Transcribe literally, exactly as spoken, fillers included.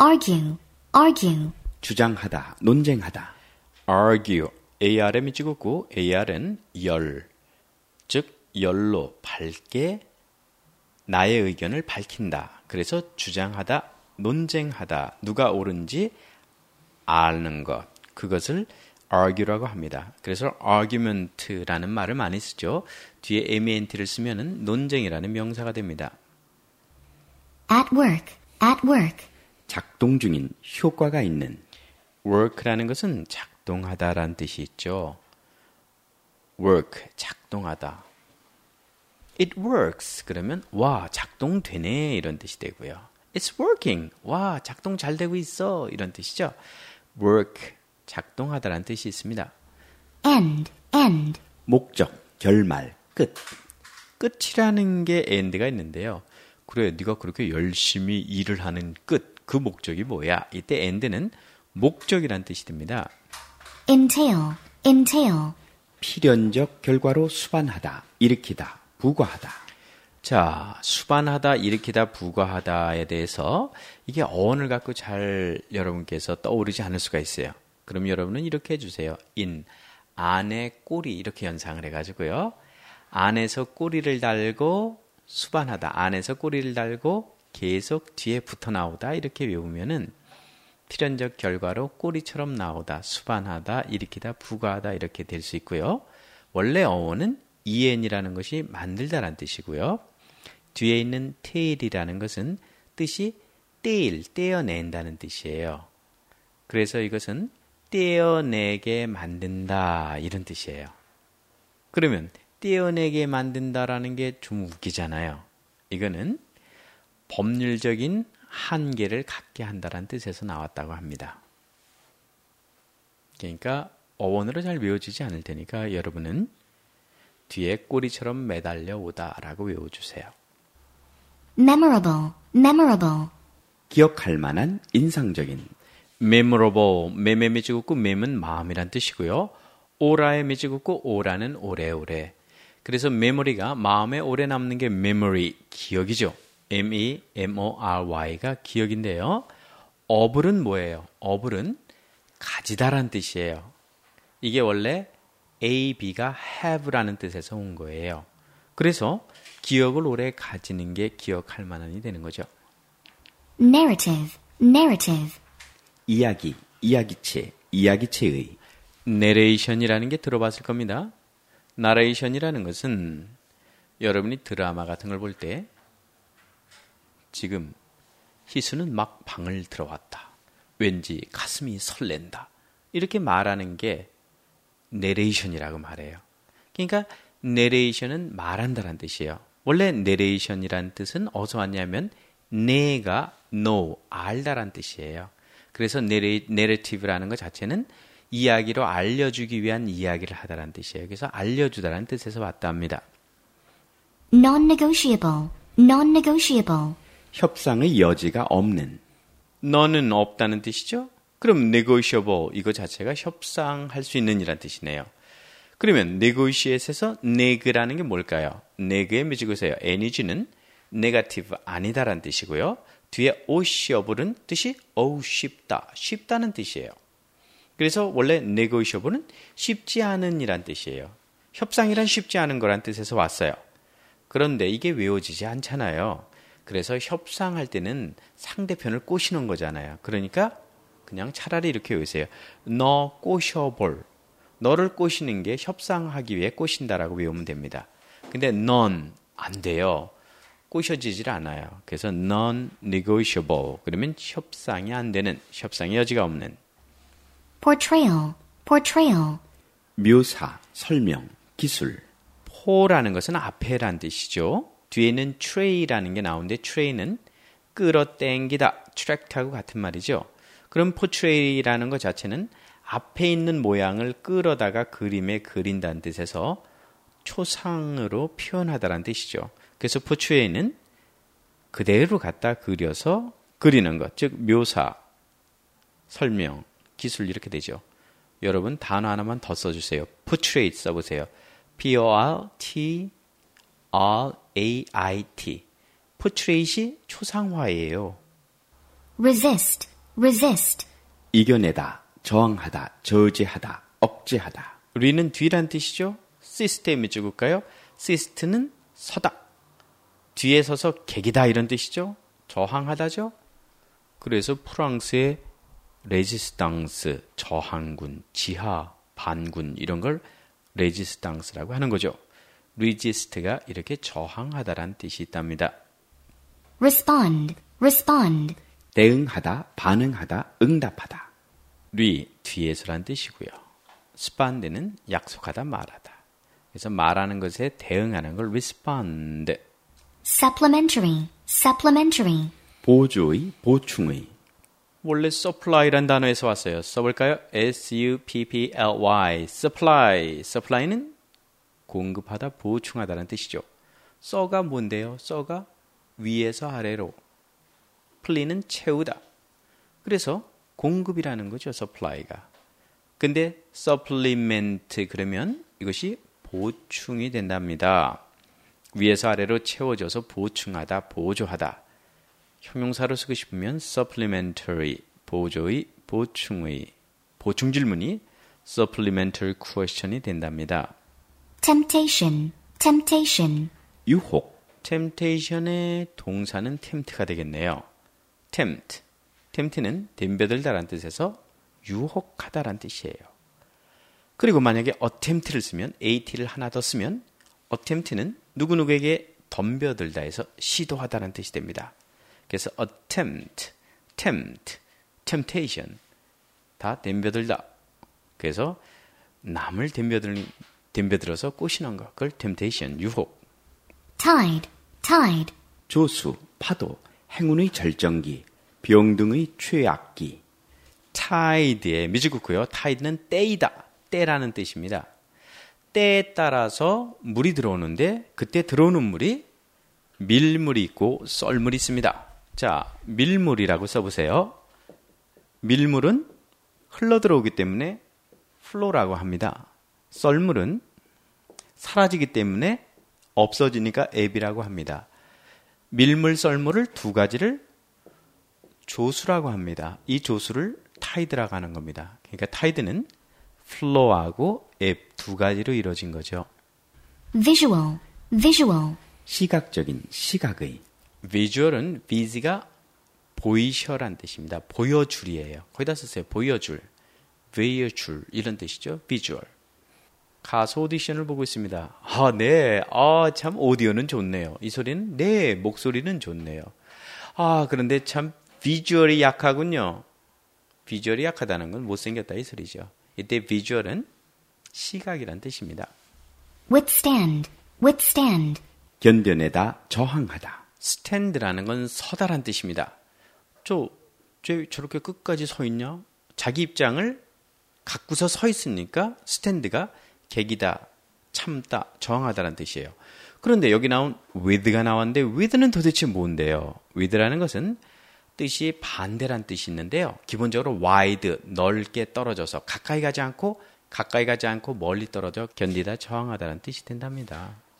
argue, argue. 주장하다, 논쟁하다. argue, arm이 찍었고 ar은 열, 즉 열로 밝게 나의 의견을 밝힌다. 그래서 주장하다, 논쟁하다, 누가 옳은지 아는 것, 그것을 argue라고 합니다. 그래서 argument라는 말을 많이 쓰죠. 뒤에 ment를 쓰면은 논쟁이라는 명사가 됩니다. At work, at work. 작동 중인, 효과가 있는. work라는 것은 작동하다라는 뜻이 있죠. work, 작동하다. It works. 그러면 와, 작동되네 이런 뜻이 되고요. It's working. 와, 작동 잘 되고 있어 이런 뜻이죠. work, 작동하다라는 뜻이 있습니다. End, end. 목적, 결말, 끝. 끝이라는 게 end가 있는데요. 그래, 네가 그렇게 열심히 일을 하는 끝, 그 목적이 뭐야? 이때 end는 목적이란 뜻이 됩니다. Entail, entail. 필연적 결과로 수반하다, 일으키다, 부과하다. 자, 수반하다, 일으키다, 부과하다에 대해서 이게 어원을 갖고 잘 여러분께서 떠오르지 않을 수가 있어요. 그럼 여러분은 이렇게 해주세요. in, 안에 꼬리 이렇게 연상을 해가지고요. 안에서 꼬리를 달고 수반하다, 안에서 꼬리를 달고 계속 뒤에 붙어 나오다 이렇게 외우면은 필연적 결과로 꼬리처럼 나오다, 수반하다, 일으키다, 부과하다 이렇게 될 수 있고요. 원래 어원은 en이라는 것이 만들다라는 뜻이고요. 뒤에 있는 tail이라는 것은 뜻이 떼일, 떼어낸다는 뜻이에요. 그래서 이것은 떼어내게 만든다 이런 뜻이에요. 그러면 떼어내게 만든다라는 게 좀 웃기잖아요. 이거는 법률적인 한계를 갖게 한다라는 뜻에서 나왔다고 합니다. 그러니까 어원으로 잘 외워지지 않을 테니까 여러분은 뒤에 꼬리처럼 매달려 오다라고 외워주세요. Memorable, memorable. 기억할 만한, 인상적인. memorable, 매매 미지긋고 mem은 마음이란 뜻이고요. 오라에 미지긋고 오라는 오래오래. 그래서 메모리가 마음에 오래 남는 게 memory, 기억이죠. M-E-M-O-R-Y가 기억인데요. 어불은 뭐예요? 어불은 가지다란 뜻이에요. 이게 원래 A, B가 have라는 뜻에서 온 거예요. 그래서 기억을 오래 가지는 게 기억할 만한이 되는 거죠. Narrative, narrative. 이야기, 이야기체, 이야기체의. 내레이션이라는 게 들어봤을 겁니다. 나레이션이라는 것은 여러분이 드라마 같은 걸 볼 때 지금 희수는 막 방을 들어왔다. 왠지 가슴이 설렌다. 이렇게 말하는 게 내레이션이라고 말해요. 그러니까 내레이션은 말한다는 뜻이에요. 원래 내레이션이라는 뜻은 어디서 왔냐면 내가 know, 알다란 뜻이에요. 그래서 내레, 내러티브라는 것 자체는 이야기로 알려주기 위한 이야기를 하다라는 뜻이에요. 그래서 알려주다라는 뜻에서 왔다 합니다. Non-negotiable, non-negotiable. 협상의 여지가 없는. 너는 없다는 뜻이죠? 그럼 negotiable 이거 자체가 협상할 수 있는 이란 뜻이네요. 그러면 negotiate에서 neg라는 게 뭘까요? neg의 미지구세요. energy는 negative 아니다라는 뜻이고요. 뒤에 oceable은 뜻이 어우 쉽다, 쉽다는 뜻이에요. 그래서 원래 negotiable은 쉽지 않은 이란 뜻이에요. 협상이란 쉽지 않은 거란 뜻에서 왔어요. 그런데 이게 외워지지 않잖아요. 그래서 협상할 때는 상대편을 꼬시는 거잖아요. 그러니까 그냥 차라리 이렇게 외우세요. 너 꼬셔볼. 너를 꼬시는 게 협상하기 위해 꼬신다라고 외우면 됩니다. 근데 넌 안 돼요. 꼬셔지질 않아요. 그래서 non-negotiable. 그러면 협상이 안 되는, 협상의 여지가 없는. Portrayal, portrayal. 묘사, 설명, 기술. 포라는 것은 앞에란 뜻이죠. 뒤에 있는 tray라는 게 나오는데 tray는 끌어당기다, 트랙트하고 같은 말이죠. 그럼 portray라는 것 자체는 앞에 있는 모양을 끌어다가 그림에 그린다는 뜻에서 초상으로 표현하다라는 뜻이죠. 그래서 portray는 그대로 갖다 그려서 그리는 것, 즉 묘사, 설명, 기술 이렇게 되죠. 여러분 단어 하나만 더 써주세요. portrait 써보세요. P-O-R-T-R-A-I-T. portrait이 초상화예요. Resist, resist, 이겨내다, 저항하다, 저지하다, 억제하다. 리는 뒤란 뜻이죠. 시스트에 밑줄 긋까요? 시스트는 서다. 뒤에 서서 객이다 이런 뜻이죠. 저항하다죠. 그래서 프랑스의 레지스탕스, 저항군, 지하, 반군 이런 걸 레지스탕스라고 하는 거죠. 리지스트가 이렇게 저항하다란 뜻이 있답니다. respond, respond, 대응하다, 반응하다, 응답하다. 리, 뒤에서란 뜻이고요. 스판드는 약속하다, 말하다. 그래서 말하는 것에 대응하는 걸 respond. supplementary, supplementary, 보조의, 보충의. 원래 supply란 단어에서 왔어요. 써볼까요? 에스 유 피 피 엘 와이, supply. supply는 공급하다, 보충하다는 뜻이죠. 써가 뭔데요? 써가 위에서 아래로. 플리는 채우다. 그래서 공급이라는 거죠, supply가. 근데 supplement 그러면 이것이 보충이 된답니다. 위에서 아래로 채워져서 보충하다, 보조하다. 형용사로 쓰고 싶으면 supplementary, 보조의, 보충의, 보충 질문이 supplementary question이 된답니다. temptation, temptation, 유혹, temptation의 동사는 tempt가 되겠네요. tempt, tempt는 덤벼들다라는 뜻에서 유혹하다라는 뜻이에요. 그리고 만약에 attempt를 쓰면 at를 하나 더 쓰면 attempt는 누구누구에게 덤벼들다 해서 시도하다라는 뜻이 됩니다. 그래서 attempt, tempt, temptation 다 덤벼들다. 그래서 남을 덤벼들, 덤벼들어서 꼬시는 것, 그걸 temptation, 유혹. tide, tide, 조수, 파도, 행운의 절정기, 병등의 최악기. tide에 밑줄 긋고요. tide는 때이다, 때라는 뜻입니다. 때에 따라서 물이 들어오는데 그때 들어오는 물이 밀물이 있고 썰물이 있습니다. 자, 밀물이라고 써보세요. 밀물은 흘러들어오기 때문에 flow라고 합니다. 썰물은 사라지기 때문에 없어지니까 ebb이라고 합니다. 밀물, 썰물을 두 가지를 조수라고 합니다. 이 조수를 타이드라고 하는 겁니다. 그러니까 타이드는 flow하고 ebb 두 가지로 이루어진 거죠. visual, visual, 시각적인, 시각의. visual은 vis가 보이셔란 뜻입니다. 보여줄이에요. 거기다 썼어요. 보여줄, 보여줄 이런 뜻이죠. visual. 가수 오디션을 보고 있습니다. 아, 네. 아, 참 오디오는 좋네요. 이 소리는 네, 목소리는 좋네요. 아, 그런데 참 비주얼이 약하군요. 비주얼이 약하다는 건 못생겼다 이 소리죠. 이때 비주얼은 시각이란 뜻입니다. withstand, withstand, 견뎌내다, 저항하다. stand라는 건 서다란 뜻입니다. 저, 저 저렇게 끝까지 서 있냐? 자기 입장을 갖고서 서 있으니까 stand가 객이다, 참다, 저항하다라는 뜻이에요. 그런데 여기 나온 with가 나왔는데 with는 도대체 뭔데요? with라는 것은 뜻이 반대란 뜻이 있는데요. 기본적으로 wide, 넓게 떨어져서 가까이 가지 않고 가까이 가지 않고 멀리 떨어져 견디다, 저항하다라는 뜻이 된답니다.